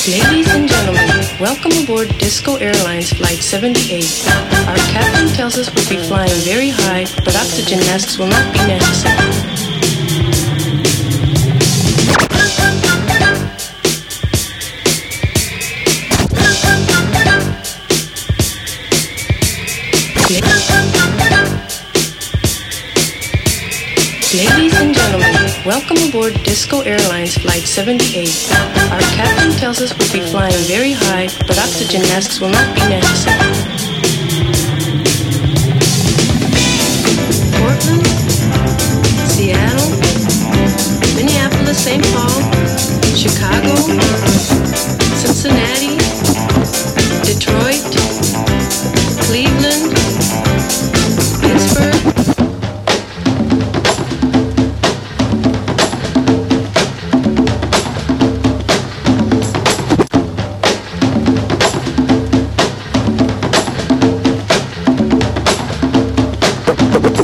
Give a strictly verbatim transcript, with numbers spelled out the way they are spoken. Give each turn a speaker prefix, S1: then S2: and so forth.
S1: Ladies and gentlemen, welcome aboard Disco Airlines Flight seventy-eight. Our captain tells us we'll be flying very high, but oxygen masks will not be necessary. Ladies and gentlemen, welcome aboard Disco Airlines Flight seventy-eight. Our captain tells us we'll be flying very high, but oxygen masks will not be necessary. Portland, Seattle, Minneapolis, Saint Paul,